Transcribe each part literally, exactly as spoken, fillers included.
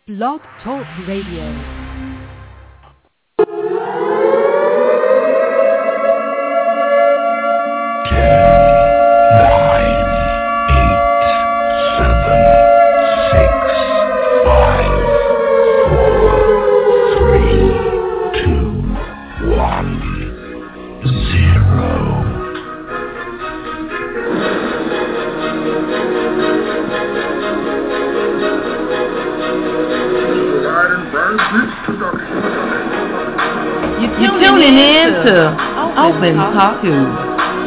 Blog Talk Radio. You're tuning in to Open Talk News.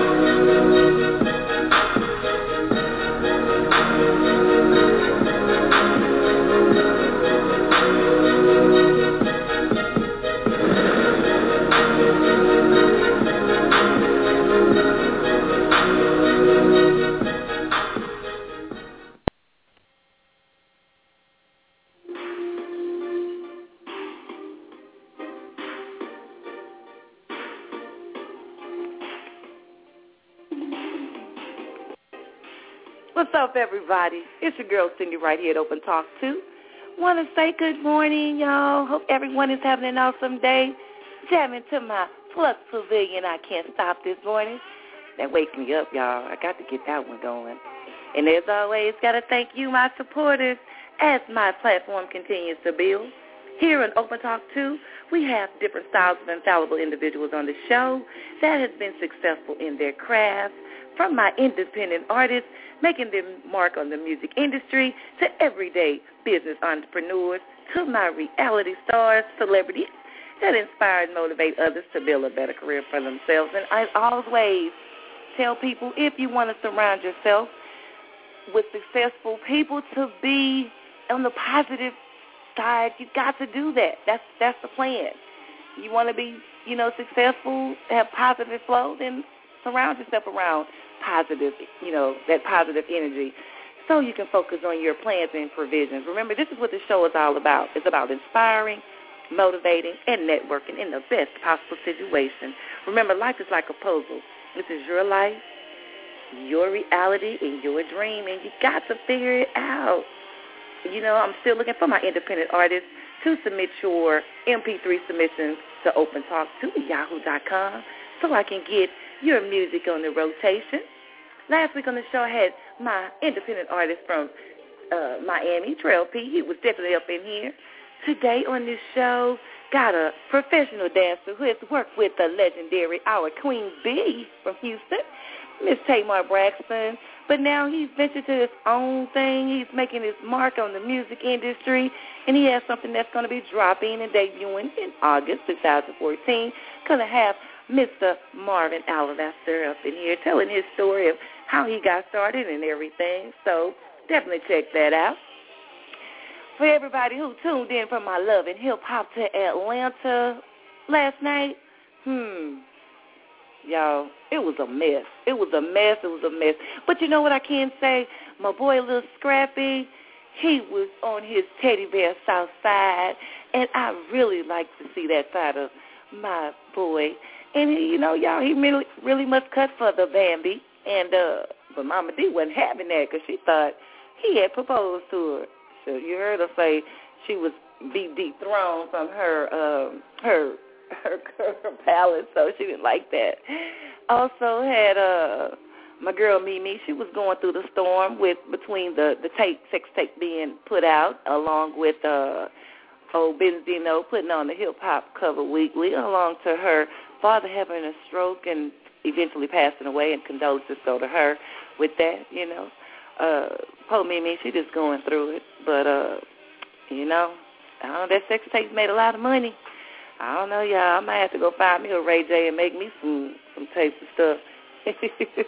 What's up, everybody? It's your girl, Cindy, right here at Open Talk two. Want to say good morning, y'all. Hope everyone is having an awesome day. Jamming to my Flux Pavilion, I Can't Stop this morning. That wakes me up, y'all. I got to get that one going. And as always, got to thank you, my supporters, as my platform continues to build. Here on Open Talk two, we have different styles of infallible individuals on the show that has been successful in their craft, from my independent artists making their mark on the music industry to everyday business entrepreneurs to my reality stars, celebrities that inspire and motivate others to build a better career for themselves. And I always tell people, if you want to surround yourself with successful people to be on the positive side, you've got to do that. That's that's the plan. You want to be, you know, successful, have positive flow, then surround yourself around positive, you know, that positive energy so you can focus on your plans and provisions. Remember, this is what the show is all about. It's about inspiring, motivating, and networking in the best possible situation. Remember, life is like a puzzle. This is your life, your reality, and your dream, and you got to figure it out. You know, I'm still looking for my independent artists to submit your M P three submissions to Open Talk to yahoo dot com so I can get your music on the rotation. Last week on the show, I had my independent artist from uh, Miami, Trail P. He was definitely up in here. Today on this show, got a professional dancer who has worked with the legendary, our Queen Bee from Houston, Miss Tamar Braxton. But now he's ventured to his own thing. He's making his mark on the music industry, and he has something that's going to be dropping and debuting in August twenty fourteen. Going to have Mister Marvin Alabaster up in here telling his story of how he got started and everything. So definitely check that out. For everybody who tuned in from my love and hip-hop to Atlanta last night, hmm, y'all, it was a mess. It was a mess. It was a mess. But you know what I can say? My boy, Lil Scrappy, he was on his teddy bear south side, and I really like to see that side of my boy. And, you know, y'all, he really, really must cut for the Bambi. And uh, but Mama D wasn't having that because she thought he had proposed to her. So you heard her say she was be dethroned from her um, her, her her palace, so she didn't like that. Also had uh, my girl Mimi. She was going through the storm with between the the tape sex tape being put out, along with uh, old Benzino putting on the hip hop cover weekly, along to her father having a stroke and eventually passing away, and condolences go to her with that, you know. Uh, poor Mimi, she just going through it. But, uh, you know, I don't know, that sex tape made a lot of money. I don't know, y'all. I might have to go find me a Ray J and make me some, some tapes and stuff.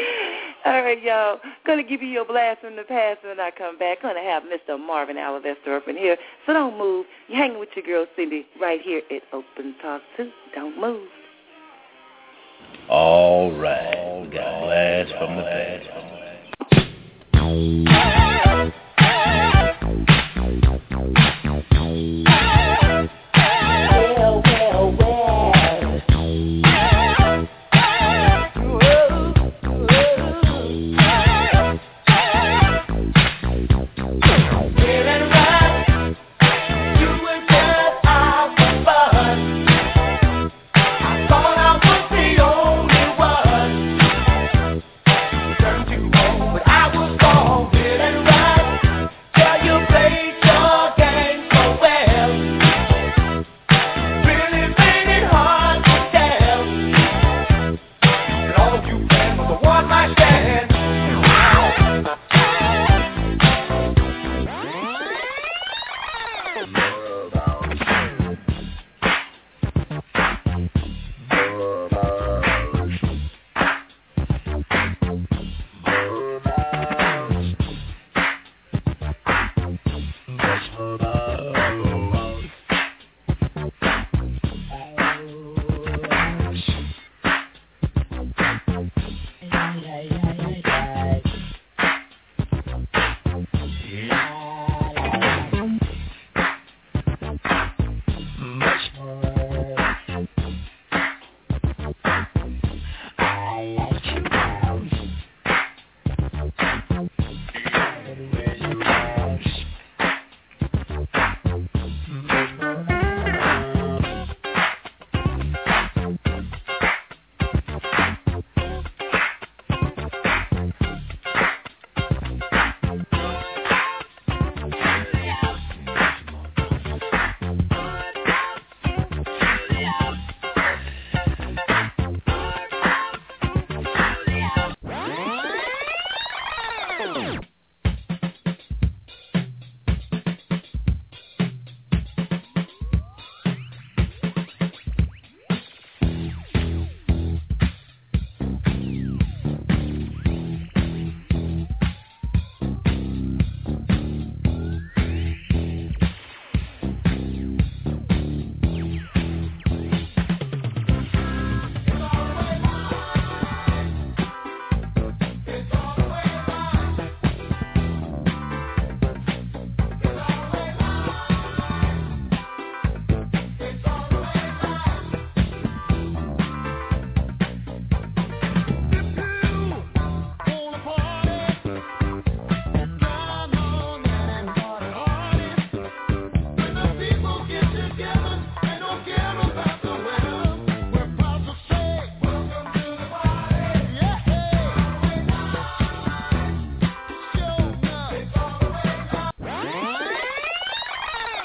All right, y'all. Going to give you your blast from the past when I come back. Going to have Mister Marvin Alabaster up in here. So don't move. You're hanging with your girl, Cindy, right here at Open Talk two. Don't move. All right. All we got a blast from the past. Well, well, well. Whoa, whoa.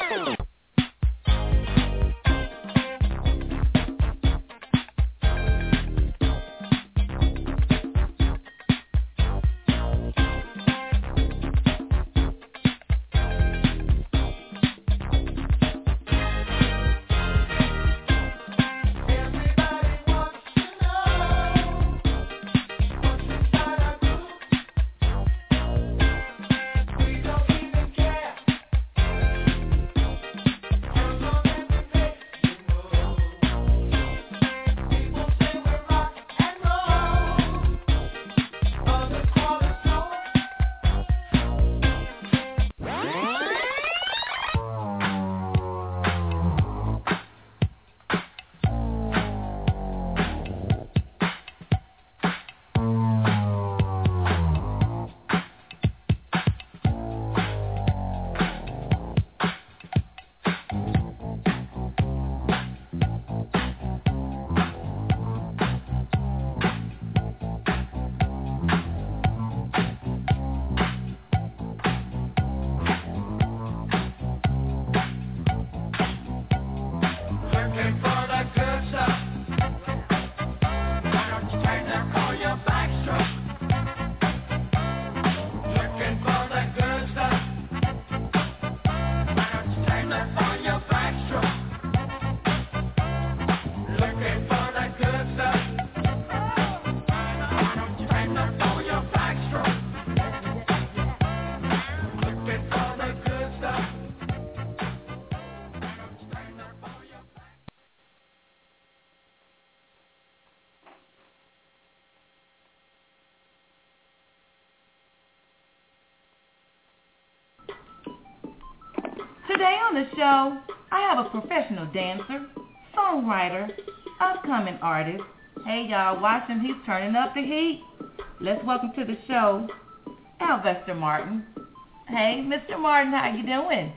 Today on the show, I have a professional dancer, songwriter, upcoming artist. Hey, y'all, watch him. He's turning up the heat. Let's welcome to the show, Alvester Martin. Hey, Mister Martin, how you doing?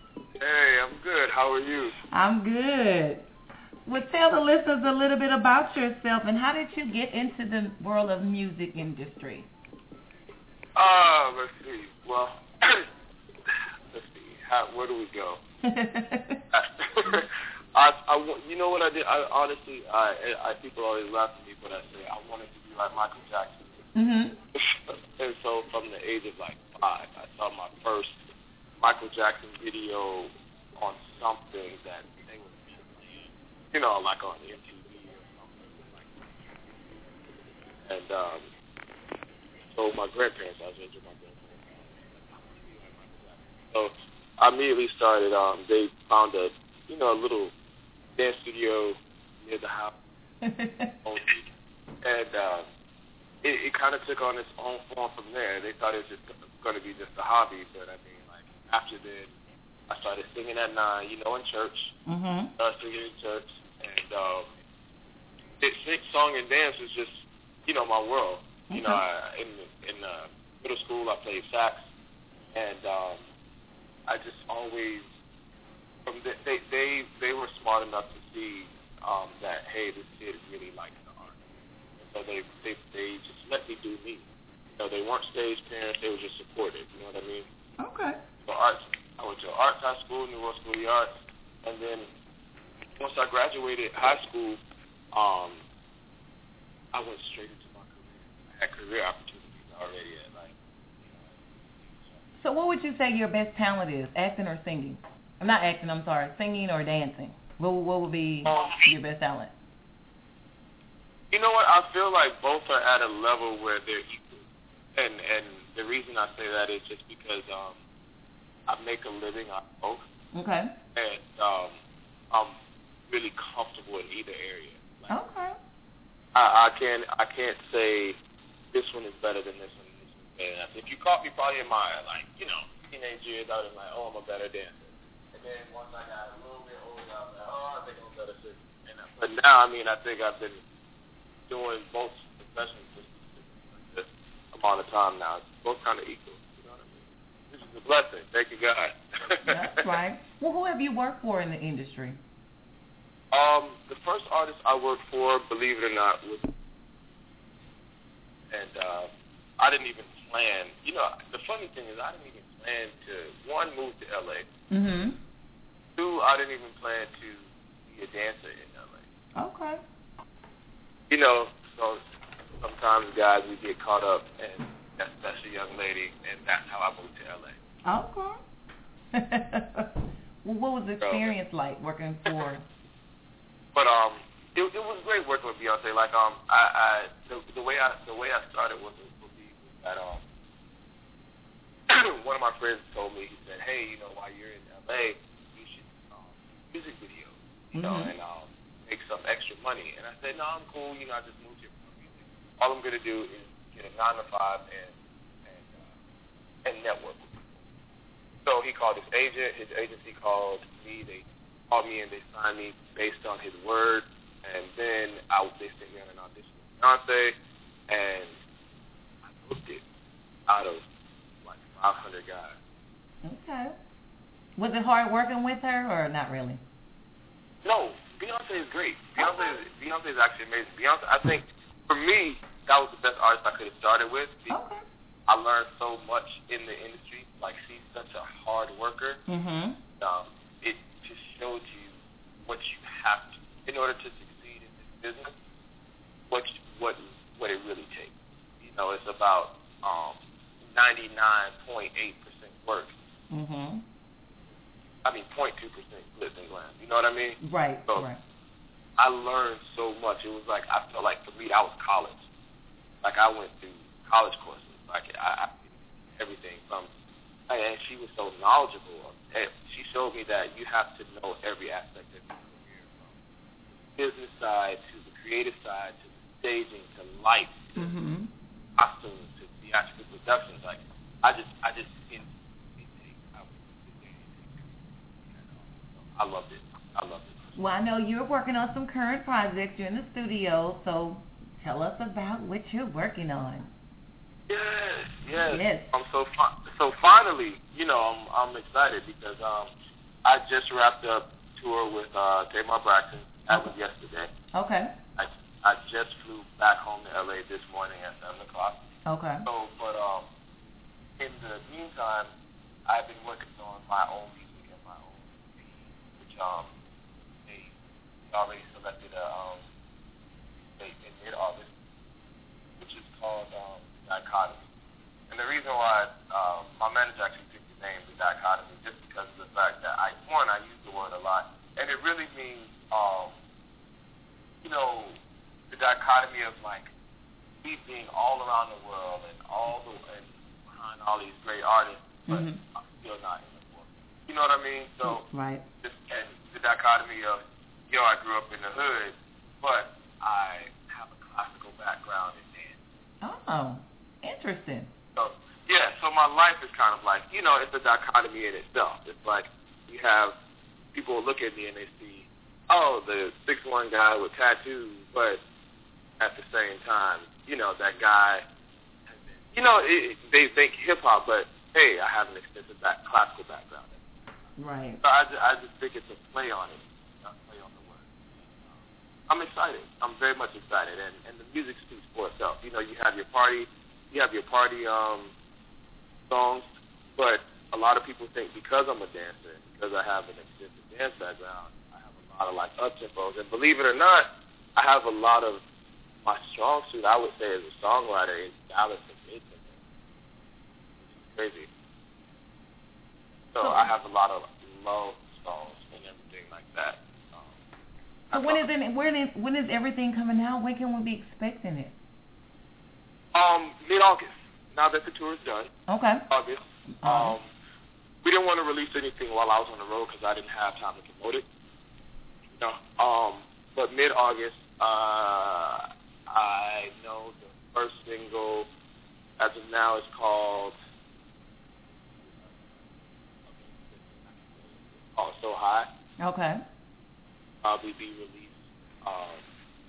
Hey, I'm good. How are you? I'm good. Well, tell the listeners a little bit about yourself and how did you get into the world of music industry? Uh, let's see. Well, let's see. How, where do we go? I, I, you know what I did? I honestly, I, I people always laugh at me, but I say I wanted to be like Michael Jackson. Mm-hmm. And so from the age of like five, I saw my first Michael Jackson video on something that they were playing, you know, like on M T V or something like that. And um, so my grandparents, I was into my grandparents. So I immediately started. Um, they found a, you know, a little dance studio near the house, and uh, it, it kind of took on its own form from there. They thought it was just going to be just a hobby, but I mean, like after that, I started singing at nine, you know, in church. Mm-hmm. Uh, singing in church, and um, it, sing, song and dance was just, you know, my world. You okay. know, I, in in uh, middle school, I played sax, and um, I just always. From the, they they they were smart enough to see um, that hey, this kid really likes the art, and so they they they just let me do me. You know, they weren't stage parents; they were just supportive. You know what I mean? Okay. So arts, I went to arts high school, New Orleans School of the Arts, and then once I graduated high school, um, I went straight into my career. I had career opportunities already at like. You know, so what would you say your best talent is, acting or singing? I'm not acting, I'm sorry, singing or dancing. What, what would be um, your best talent? You know what? I feel like both are at a level where they're equal. And and the reason I say that is just because um, I make a living on both. Okay. And um, I'm really comfortable in either area. Like, okay. I, I, can't, I can't say this one is better than this one and this one is better than that. If you caught me probably in my, like, you know, teenage years, I was like, oh, I'm a better dancer. And then once I got a little bit older, I was like, oh, I think I'm better singer. And but now, I mean, I think I've been doing both professions for this amount of time now. It's both kind of equal. You know what I mean? This is a blessing. Thank you, God. That's right. Well, who have you worked for in the industry? Um, the first artist I worked for, believe it or not, was, and uh, I didn't even plan. You know, the funny thing is, I didn't even plan to one move to L A. Mm-hmm. two, I didn't even plan to be a dancer in L A. Okay. You know, so sometimes guys we get caught up, and that's, that's a young lady, and that's how I moved to L A. Okay. Well, what was the experience so, like working for? But um, it, it was great working with Beyonce. Like um, I, I the, the way I the way I started was would be that um, one of my friends told me, he said, hey, you know, while you're in L A, you should um, music videos, you know, mm-hmm. and um, make some extra money. And I said, no, I'm cool. You know, I just moved here for music. All I'm gonna do is get a nine to five and and uh, and network with people. So he called his agent. His agency called me. They called me and they signed me based on his word. And then I, they sent me on an audition with Beyonce, and I booked it out of like five hundred guys. Okay. Was it hard working with her or not really? No, Beyonce is great. Beyonce is, Beyonce is actually amazing. Beyonce, I think, for me, that was the best artist I could have started with. Okay. I learned so much in the industry. Like, she's such a hard worker. Mm-hmm. Um, it just showed you what you have to, in order to succeed in this business, what what what it really takes. You know, it's about um, ninety-nine point eight percent work. Mm-hmm. I mean, zero point two percent glitz and glam. You know what I mean? Right, so right. I learned so much. It was like, I felt like for me, that was college. Like, I went through college courses. Like, I, I everything from, and she was so knowledgeable. And she showed me that you have to know every aspect of your career, from the business side to the creative side to the staging to lights to mm-hmm. costumes to theatrical productions. Like, I just, I just didn't. I loved it. I loved it. Well, I know you're working on some current projects. You're in the studio, so tell us about what you're working on. Yes, yes. Yes. Um, so, so finally, you know, I'm I'm excited because um, I just wrapped up tour with uh, Tamar Braxton. That was yesterday. Okay. I I just flew back home to L A this morning at seven o'clock. Okay. So, but um, in the meantime, I've been working on my own music and my own team, which um, they already selected a um date in mid-August, which is called um. Dichotomy. And the reason why um, my manager actually picked the name, The Dichotomy, just because of the fact that, I one, I use the word a lot, and it really means, um, you know, the dichotomy of, like, me being all around the world and all the, and behind all these great artists, but mm-hmm. I'm still not in the world. You know what I mean? So, right. Just, and the dichotomy of, yo, I grew up in the hood, but I have a classical background in dance. Oh. Interesting. So, yeah, so my life is kind of like, you know, it's a dichotomy in itself. It's like you have people look at me and they see, oh, the six one guy with tattoos, but at the same time, you know, that guy, has been, you know, it, they think hip-hop, but, hey, I have an extensive back, classical background. Right. So I just, I just think it's a play on it, a play on the word. I'm excited. I'm very much excited, and, and the music speaks for itself. You know, you have your party You have your party um, songs, but a lot of people think because I'm a dancer, because I have an extensive dance background, I have a lot of like up tempos. And believe it or not, I have a lot of my strong suit, I would say, as a songwriter is ballads and mid tempo. Crazy. So I have a lot of low songs and everything like that. Um, so when is it? When is when is everything coming out? When can we be expecting it? Um, mid-August, now that the tour is done. Okay. August. Um, we didn't want to release anything while I was on the road because I didn't have time to promote it. No. Um, but mid-August, uh, I know the first single, as of now, is called, called So High. Okay. Probably be released. Um,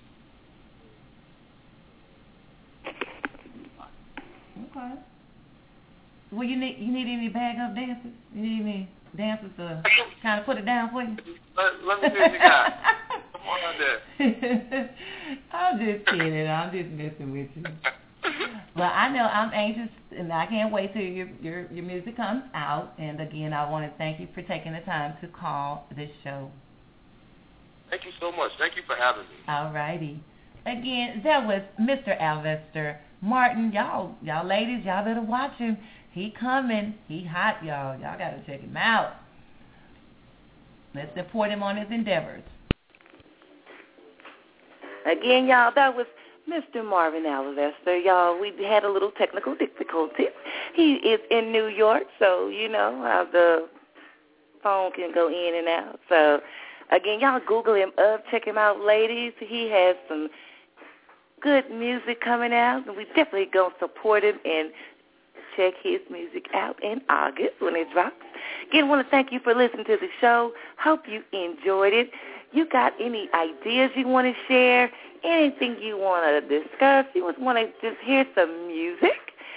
Okay. Well, you need you need any backup dancers? You need any dancers to kind of put it down for you? Let, let me see what you got. Come on out there. I'm just kidding. I'm just messing with you. Well, I know I'm anxious and I can't wait till your, your, your music comes out. And, again, I want to thank you for taking the time to call this show. Thank you so much. Thank you for having me. All righty. Again, that was Mister Alvester Martin. Y'all, y'all ladies, y'all better watch him. He coming. He hot, y'all. Y'all got to check him out. Let's support him on his endeavors. Again, y'all, that was Mister Marvin Alvester. Y'all, we had a little technical difficulty. He is in New York, so you know how the phone can go in and out. So, again, y'all Google him up, check him out, ladies. He has some good music coming out, and we definitely going to support him and check his music out in August when it drops. Again, I want to thank you for listening to the show. Hope you enjoyed it. You got any ideas you want to share, anything you want to discuss, you want to just hear some music,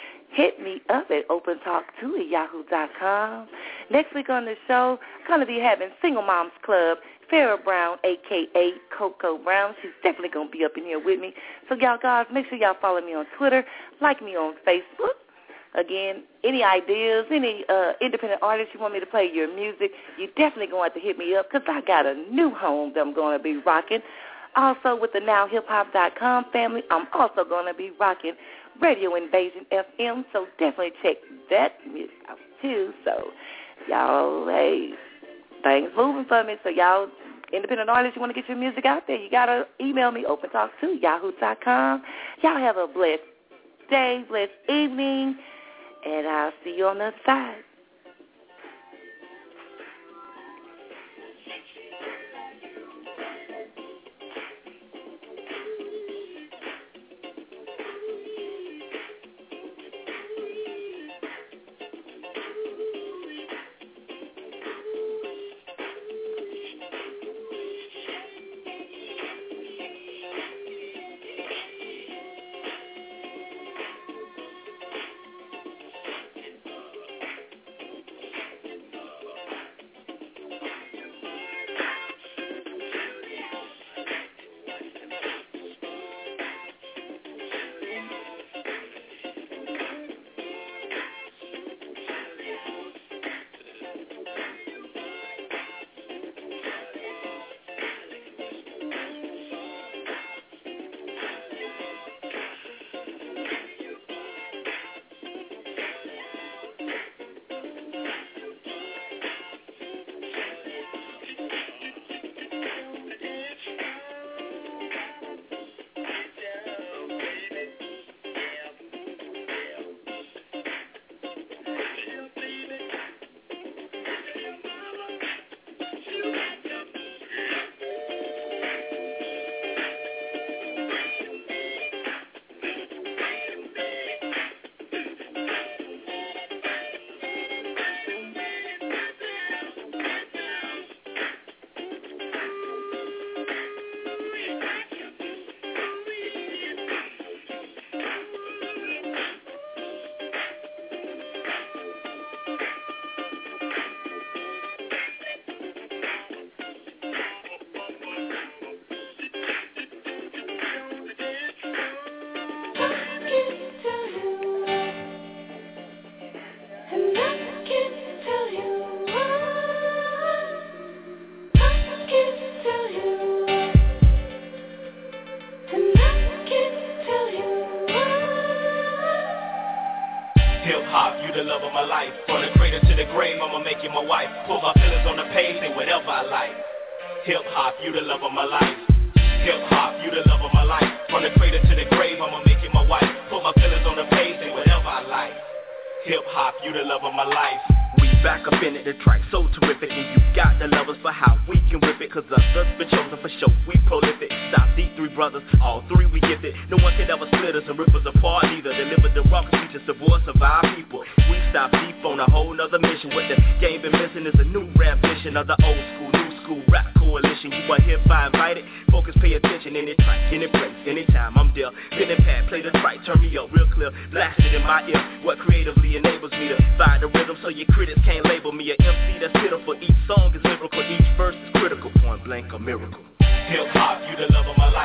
hit me up at open talk two at yahoo dot com. Next week on the show, I'm going to be having Single Moms Club, Farrah Brown, a k a. Coco Brown. She's definitely going to be up in here with me. So, y'all guys, make sure y'all follow me on Twitter, like me on Facebook. Again, any ideas, any uh, independent artists you want me to play your music, you definitely going to have to hit me up because I got a new home that I'm going to be rocking. Also, with the now hip hop dot com family, I'm also going to be rocking Radio Invasion F M, so definitely check that music out too. So, y'all, hey, things moving for me. So, y'all, independent artists, you want to get your music out there, you got to email me, open talk two, yahoo dot com. Y'all have a blessed day, blessed evening. And I'll see you on the other side.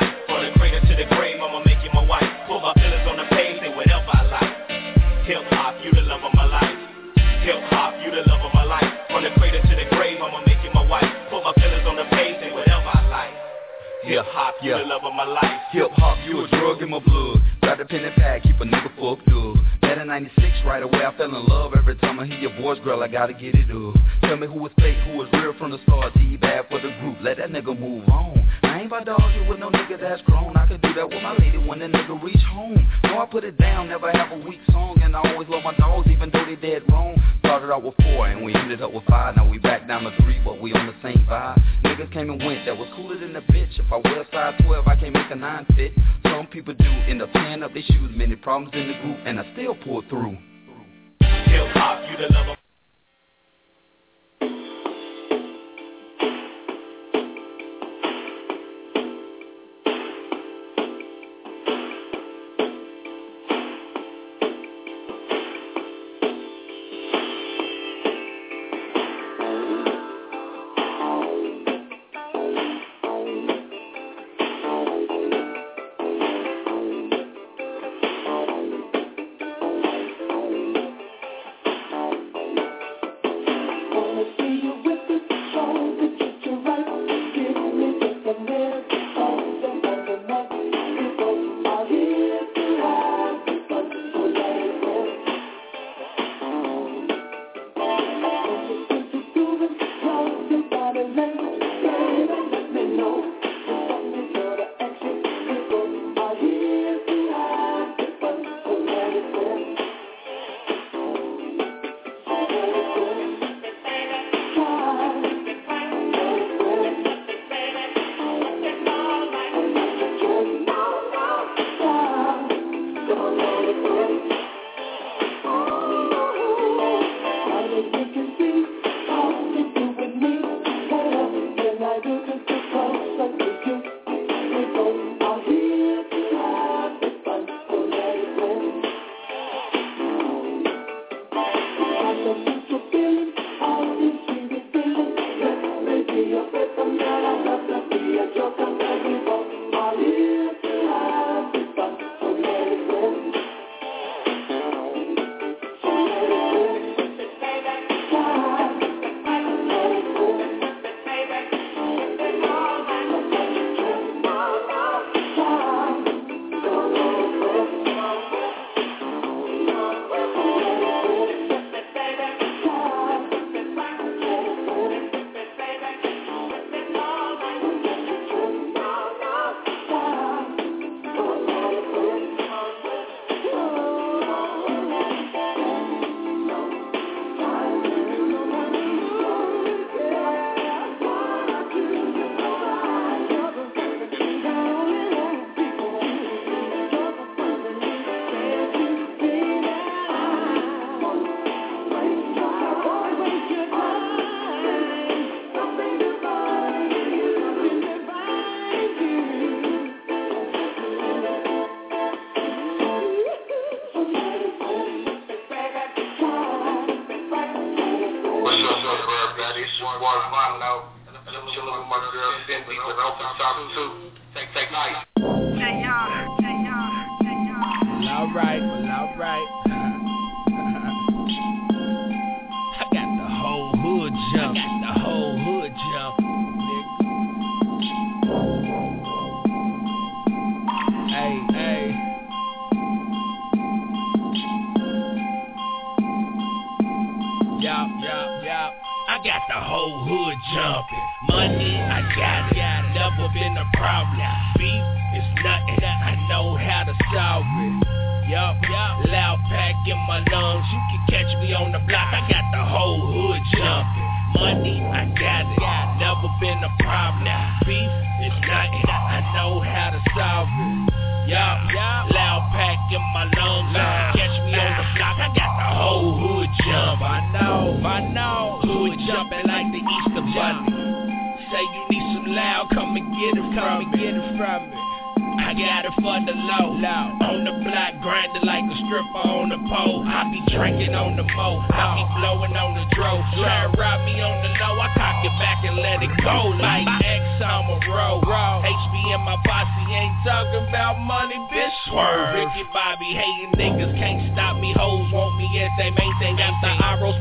Hip hop, hip hop, you the love of my life. Hip hop, you a drug in my blood. Grab the pen and pad, keep a nigga fucked up. That in ninety-six, right away I fell in love. Every time I hear your voice, girl, I gotta get it up. Tell me who was fake, who was real from the start. T bad for the group, let that nigga move on. I ain't about to argue with no nigga that's grown. I could do that with my lady when the nigga reach home. No, I put it down, never have a weak song. And I always love my dogs, even though they dead wrong. Started out with four and we ended up with five. Now we back down to three, but we on the same vibe. Niggas came and went, that was cooler than a bitch. If I wear size twelve, I can't make a nine fit. Some people do end up tearing up their shoes. Many problems in the group, and I still pull through. Hip hop, you the lover.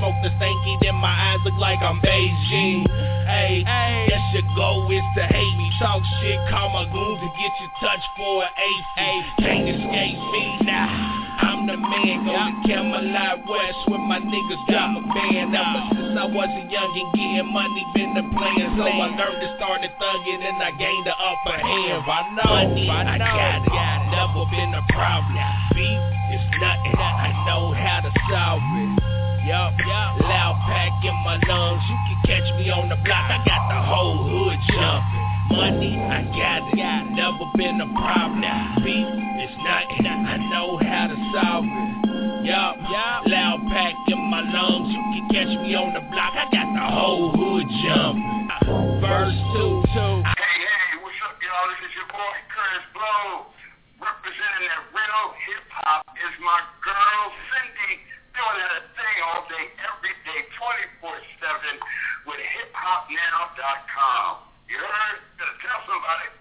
Like I'm Beijing, hey, hey, yes your goal is to hate me. talk shit, call my goons to get you touched for an A C. Can't escape me, nah. I'm the man, go to Camelot West with my niggas, drop a band. Ever since I was a youngin', getting money been the plan. So I learned to start the thuggin' and I gained the upper hand. I know, money, I, I got it, got it, never been a problem. Beef is nothing, I know how to solve it. Yup, yup, loud pack in my lungs, you can catch me on the block, I got the whole hood jumping. Money, I got it, never been a problem. Beef is nothing, I know how to solve it. Yup, yup, loud pack in my lungs, you can catch me on the block, I got the whole hood jumping. Verse two, two. Hey, hey, what's up, y'all? This is your boy Curtis Blow, representing that real hip-hop is my girl Cindy, doing her thing all day, every day, twenty-four seven with hip hop now dot com. You heard? Better tell somebody.